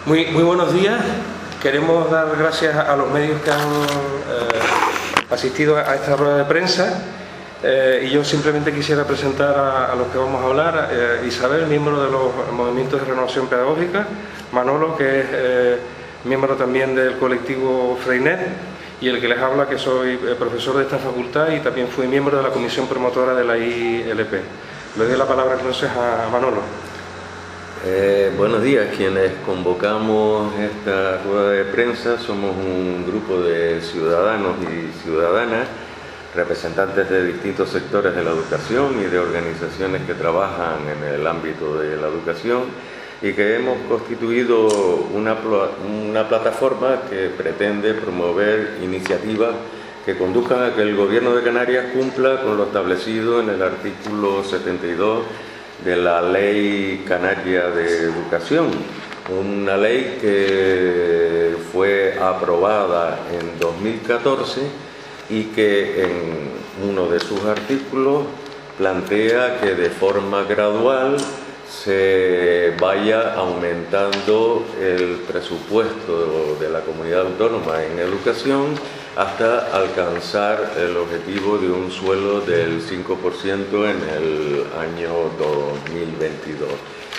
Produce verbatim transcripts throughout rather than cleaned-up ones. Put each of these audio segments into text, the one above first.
Muy, muy buenos días. Queremos dar gracias a los medios que han eh, asistido a esta rueda de prensa eh, y yo simplemente quisiera presentar a, a los que vamos a hablar. Eh, Isabel, miembro de los movimientos de renovación pedagógica; Manolo, que es eh, miembro también del colectivo Freinet; y el que les habla, que soy eh, profesor de esta facultad y también fui miembro de la comisión promotora de la I L P. Le doy la palabra entonces a Manolo. Eh, buenos días. Quienes convocamos esta rueda de prensa somos un grupo de ciudadanos y ciudadanas, representantes de distintos sectores de la educación y de organizaciones que trabajan en el ámbito de la educación, y que hemos constituido una, una plataforma que pretende promover iniciativas que conduzcan a que el Gobierno de Canarias cumpla con lo establecido en el artículo setenta y dos de la Ley Canaria de Educación, una ley que fue aprobada en dos mil catorce y que en uno de sus artículos plantea que de forma gradual se vaya aumentando el presupuesto de la comunidad autónoma en educación hasta alcanzar el objetivo de un suelo del cinco por ciento en el año dos mil veintidós.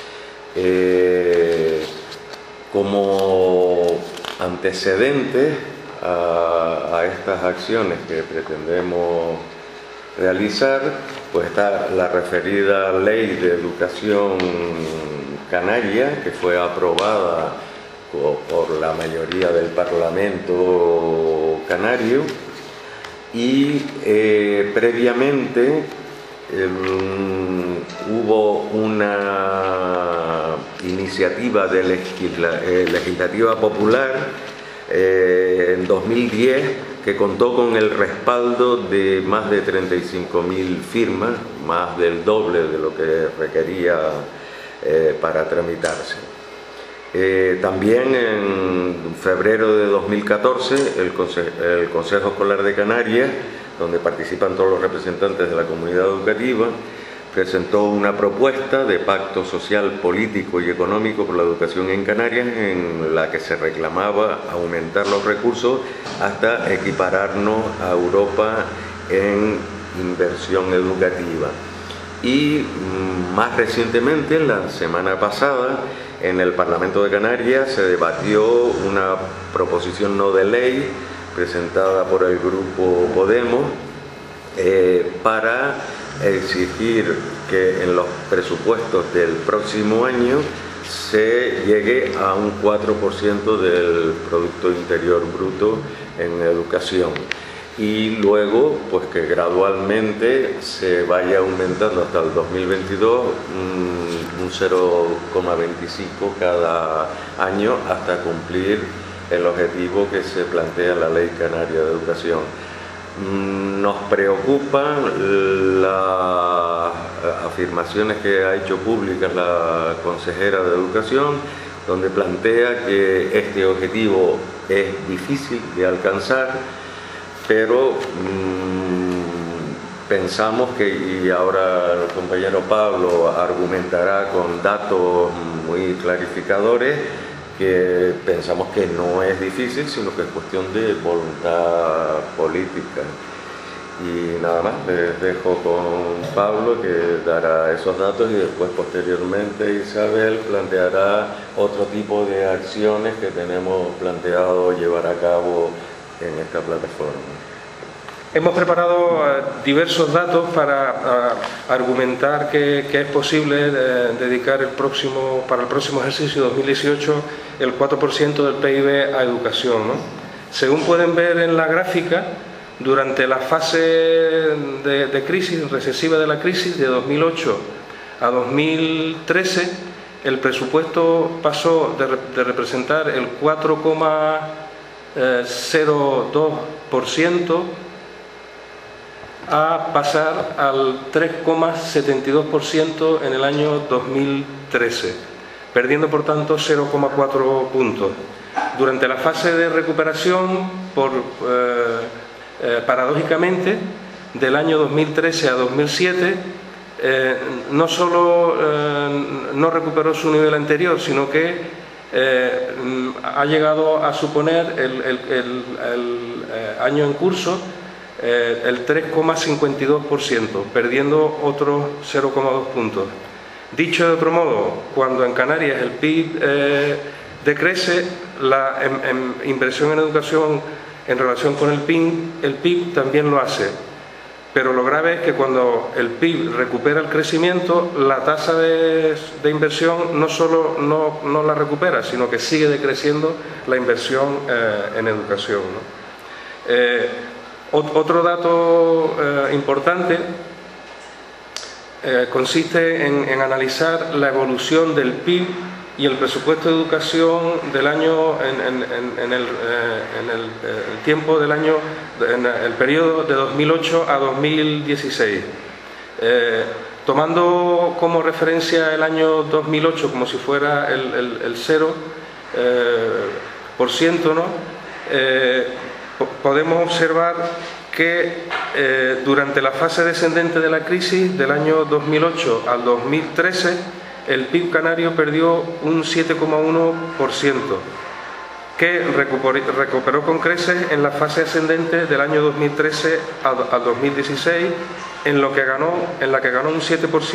Eh, como antecedente a, a estas acciones que pretendemos realizar, pues está la referida Ley de Educación Canaria, que fue aprobada por la mayoría del Parlamento canario, y eh, previamente eh, hubo una iniciativa de legisla eh, legislativa popular eh, en dos mil diez que contó con el respaldo de más de treinta y cinco mil firmas, más del doble de lo que requería eh, para tramitarse. Eh, también en febrero de dos mil catorce el, Conse el Consejo Escolar de Canarias, donde participan todos los representantes de la comunidad educativa, presentó una propuesta de pacto social, político y económico por la educación en Canarias, en la que se reclamaba aumentar los recursos hasta equipararnos a Europa en inversión educativa. Y más recientemente, la semana pasada, en el Parlamento de Canarias se debatió una proposición no de ley presentada por el grupo Podemos eh, para exigir que en los presupuestos del próximo año se llegue a un cuatro por ciento del Producto Interior Bruto en educación, y luego pues que gradualmente se vaya aumentando hasta el dos mil veintidós un, un cero coma veinticinco cada año hasta cumplir el objetivo que se plantea en la Ley Canaria de Educación. Nos preocupan las afirmaciones que ha hecho públicas la consejera de Educación, donde plantea que este objetivo es difícil de alcanzar, pero mmm, pensamos que, y ahora el compañero Pablo argumentará con datos muy clarificadores, que pensamos que no es difícil, sino que es cuestión de voluntad política. Y nada más, les dejo con Pablo, que dará esos datos, y después posteriormente Isabel planteará otro tipo de acciones que tenemos planteado llevar a cabo en esta plataforma. Hemos preparado uh, diversos datos para uh, argumentar que, que es posible uh, dedicar el próximo, para el próximo ejercicio dos mil dieciocho el cuatro por ciento del P I B a educación, ¿no? Según pueden ver en la gráfica, durante la fase de, de crisis, recesiva de la crisis, de dos mil ocho a dos mil trece, el presupuesto pasó de, de representar el cuatro coma cero dos por ciento a pasar al tres coma setenta y dos por ciento en el año dos mil trece, perdiendo por tanto cero coma cuatro puntos. Durante la fase de recuperación, por, eh, eh, paradójicamente, del año dos mil trece a dos mil siete, eh, no solo eh, no recuperó su nivel anterior, sino que eh, ha llegado a suponer el, el, el, el eh, año en curso eh, el tres coma cincuenta y dos por ciento, perdiendo otros cero coma dos puntos. Dicho de otro modo, cuando en Canarias el P I B eh, decrece, la en, en inversión en educación en relación con el P I B, el P I B también lo hace. Pero lo grave es que cuando el P I B recupera el crecimiento, la tasa de, de inversión no solo no, no la recupera, sino que sigue decreciendo la inversión eh, en educación, ¿no? Eh, otro dato eh, importante eh, consiste en, en analizar la evolución del P I B y el presupuesto de educación del año en, en, en, en, el, eh, en el, el tiempo del año, en el periodo de dos mil ocho a dos mil dieciséis. Eh, tomando como referencia el año dos mil ocho como si fuera el, el, el cero por ciento, ¿no? eh, podemos observar que eh, durante la fase descendente de la crisis del año dos mil ocho al dos mil trece el P I B canario perdió un siete coma uno por ciento, que recuperó con creces en la fase ascendente del año dos mil trece al dos mil dieciséis, en, lo que ganó, en la que ganó un siete por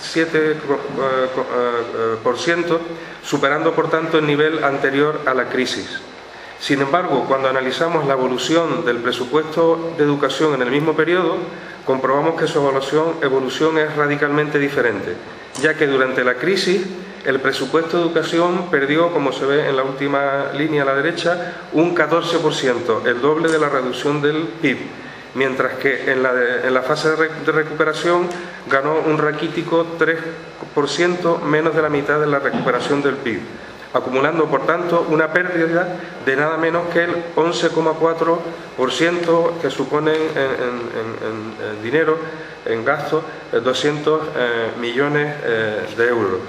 ciento, superando por tanto el nivel anterior a la crisis. Sin embargo, cuando analizamos la evolución del presupuesto de educación en el mismo periodo, comprobamos que su evolución, evolución es radicalmente diferente, ya que durante la crisis el presupuesto de educación perdió, como se ve en la última línea a la derecha, un catorce por ciento, el doble de la reducción del P I B, mientras que en la, de, en la fase de, re, de recuperación ganó un raquítico tres por ciento, menos de la mitad de la recuperación del P I B, acumulando por tanto una pérdida de nada menos que el once coma cuatro por ciento, que supone en, en, en, en dinero, en gastos, doscientos eh, millones eh, de euros.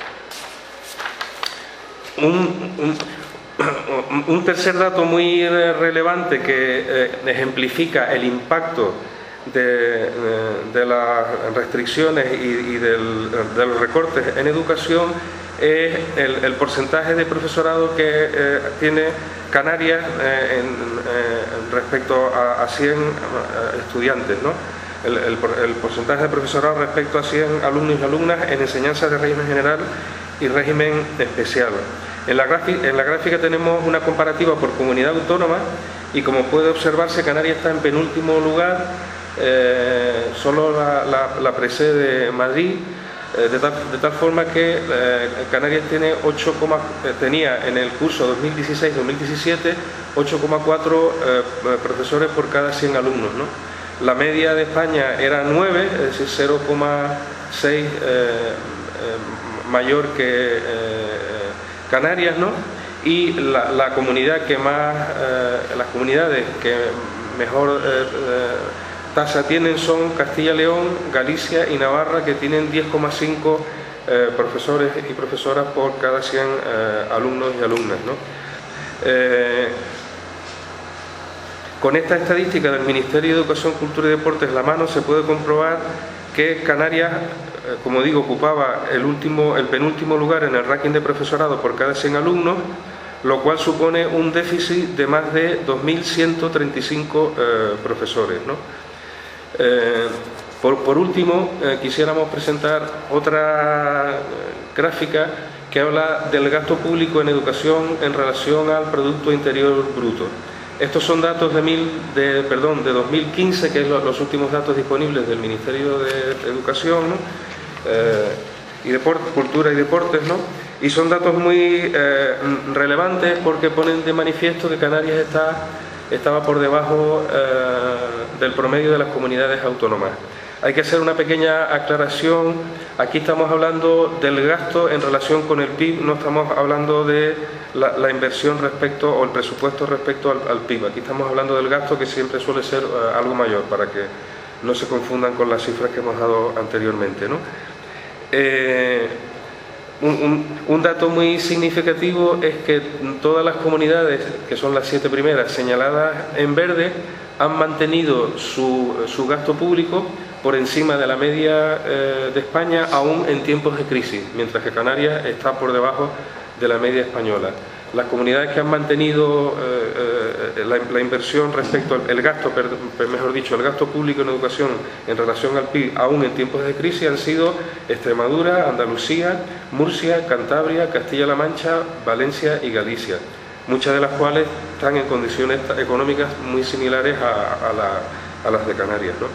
Un, un, un tercer dato muy relevante que eh, ejemplifica el impacto de, de las restricciones y, y del, de los recortes en educación es el, el porcentaje de profesorado que eh, tiene Canarias eh, en, eh, respecto a, a cien estudiantes, ¿no? El, el, el porcentaje de profesorado respecto a cien alumnos y alumnas en enseñanza de régimen general y régimen especial. En la, gráfica, en la gráfica tenemos una comparativa por comunidad autónoma y, como puede observarse, Canarias está en penúltimo lugar, eh, solo la, la, la precede Madrid, eh, de, tal, de tal forma que eh, Canarias tiene ocho, eh, tenía en el curso dos mil dieciséis dos mil diecisiete ocho coma cuatro eh, profesores por cada cien alumnos, ¿no? La media de España era nueve, es decir, cero coma seis eh, eh, mayor que eh, Canarias, ¿no? Y la, la comunidad que más, eh, las comunidades que mejor eh, eh, tasa tienen son Castilla y León, Galicia y Navarra, que tienen diez coma cinco eh, profesores y profesoras por cada cien eh, alumnos y alumnas, ¿no? Eh, Con esta estadística del Ministerio de Educación, Cultura y Deportes en la mano, se puede comprobar que Canarias, como digo, ocupaba el, último, el penúltimo lugar en el ranking de profesorado por cada cien alumnos, lo cual supone un déficit de más de dos mil ciento treinta y cinco eh, profesores, ¿no? Eh, por, por último, eh, quisiéramos presentar otra gráfica que habla del gasto público en educación en relación al Producto Interior Bruto. Estos son datos de, mil, de, perdón, de dos mil quince, que es lo, los últimos datos disponibles del Ministerio de Educación, ¿no? eh, y Deporte, Cultura y Deportes, ¿no? Y son datos muy eh, relevantes porque ponen de manifiesto que Canarias está, estaba por debajo eh, del promedio de las comunidades autónomas. Hay que hacer una pequeña aclaración. Aquí estamos hablando del gasto en relación con el P I B, no estamos hablando de la, la inversión respecto, o el presupuesto respecto al, al P I B. Aquí estamos hablando del gasto, que siempre suele ser uh, algo mayor, para que no se confundan con las cifras que hemos dado anteriormente, ¿no? Eh, un, un, un dato muy significativo es que todas las comunidades, que son las siete primeras señaladas en verde, han mantenido su, su gasto público por encima de la media eh, de España, aún en tiempos de crisis, mientras que Canarias está por debajo de la media española. Las comunidades que han mantenido eh, eh, la, la inversión respecto al el gasto, per, mejor dicho, el gasto público en educación en relación al P I B, aún en tiempos de crisis, han sido Extremadura, Andalucía, Murcia, Cantabria, Castilla-La Mancha, Valencia y Galicia, muchas de las cuales están en condiciones económicas muy similares a, a, la, a las de Canarias, ¿no?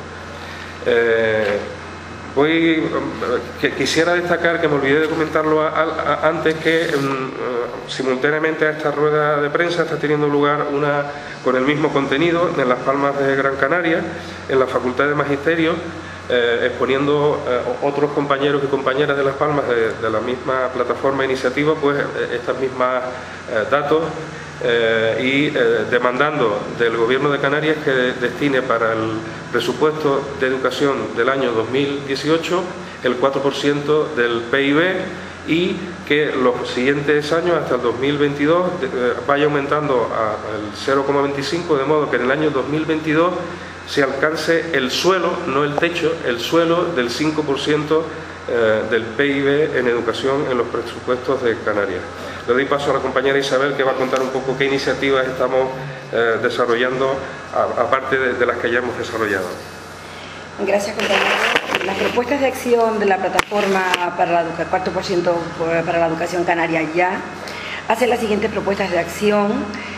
Eh, Voy, que quisiera destacar, que me olvidé de comentarlo a, a, antes, que um, simultáneamente a esta rueda de prensa está teniendo lugar una con el mismo contenido en Las Palmas de Gran Canaria, en la Facultad de Magisterio, eh, exponiendo eh, otros compañeros y compañeras de Las Palmas de, de la misma plataforma iniciativa, pues eh, estas mismas eh, datos. Eh, y eh, demandando del Gobierno de Canarias que destine para el presupuesto de educación del año dos mil dieciocho el cuatro por ciento del P I B y que los siguientes años, hasta el dos mil veintidós, eh, vaya aumentando al cero coma veinticinco, de modo que en el año dos mil veintidós se alcance el suelo, no el techo, el suelo del cinco por ciento eh, del P I B en educación en los presupuestos de Canarias. Le doy paso a la compañera Isabel, que va a contar un poco qué iniciativas estamos eh, desarrollando, a, aparte de, de las que ya hemos desarrollado. Gracias, compañero. Las propuestas de acción de la plataforma para el cuatro por ciento para la educación canaria ya hacen las siguientes propuestas de acción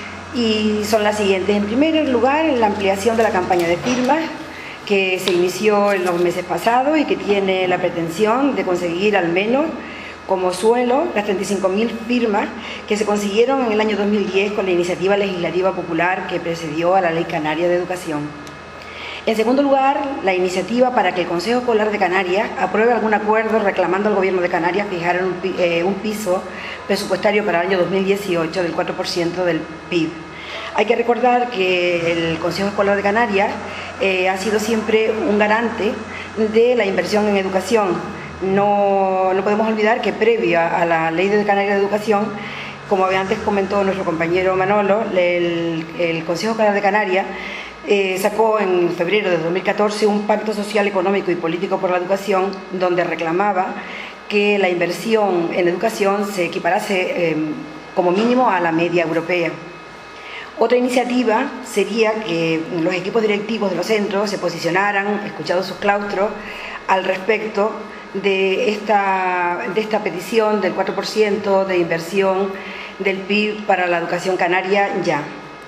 y son las siguientes. En primer lugar, la ampliación de la campaña de firmas que se inició en los meses pasados y que tiene la pretensión de conseguir al menos como suelo las treinta y cinco mil firmas que se consiguieron en el año dos mil diez con la iniciativa legislativa popular que precedió a la Ley Canaria de Educación. En segundo lugar, la iniciativa para que el Consejo Escolar de Canarias apruebe algún acuerdo reclamando al Gobierno de Canarias fijar un, eh, un piso presupuestario para el año dos mil dieciocho del cuatro por ciento del P I B. Hay que recordar que el Consejo Escolar de Canarias eh, ha sido siempre un garante de la inversión en educación. No, no podemos olvidar que previo a la Ley de Canarias de Educación, como antes comentó nuestro compañero Manolo, el, el Consejo Escolar de Canarias eh, sacó en febrero de dos mil catorce un pacto social, económico y político por la educación, donde reclamaba que la inversión en educación se equiparase eh, como mínimo a la media europea. Otra iniciativa sería que los equipos directivos de los centros se posicionaran, escuchados sus claustros, al respecto de esta, de esta petición del cuatro por ciento de inversión del P I B para la educación canaria ya.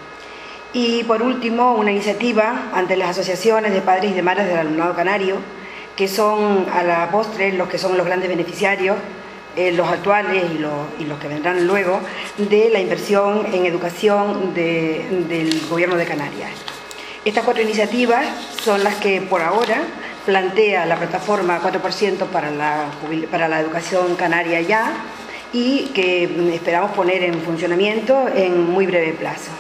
Y por último, una iniciativa ante las asociaciones de padres y de madres del alumnado canario, que son a la postre los que son los grandes beneficiarios, eh, los actuales y los, y los que vendrán luego, de la inversión en educación de, del Gobierno de Canarias. Estas cuatro iniciativas son las que por ahora plantea la plataforma cuatro por ciento para la, para la educación canaria ya y que esperamos poner en funcionamiento en muy breve plazo.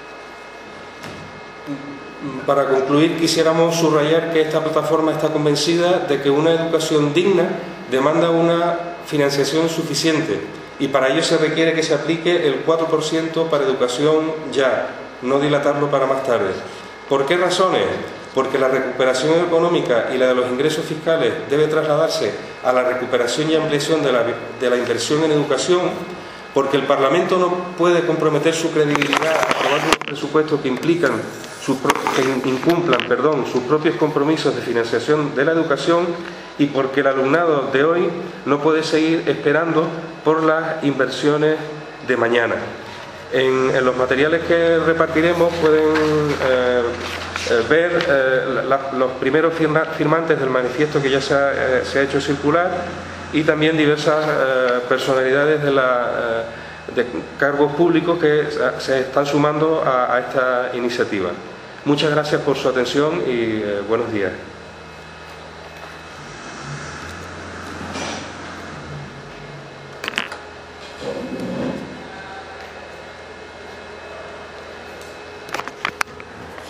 Para concluir, quisiéramos subrayar que esta plataforma está convencida de que una educación digna demanda una financiación suficiente y para ello se requiere que se aplique el cuatro por ciento para educación ya, no dilatarlo para más tarde. ¿Por qué razones? Porque la recuperación económica y la de los ingresos fiscales debe trasladarse a la recuperación y ampliación de la, de la inversión en educación, porque el Parlamento no puede comprometer su credibilidad aprobando unos presupuestos que implican sus, que incumplan perdón, sus propios compromisos de financiación de la educación y porque el alumnado de hoy no puede seguir esperando por las inversiones de mañana. En, en los materiales que repartiremos pueden eh, eh, ver eh, la, los primeros firma, firmantes del manifiesto que ya se ha, eh, se ha hecho circular y también diversas eh, personalidades de, la, eh, de cargos públicos que se están sumando a, a esta iniciativa. Muchas gracias por su atención y eh, buenos días.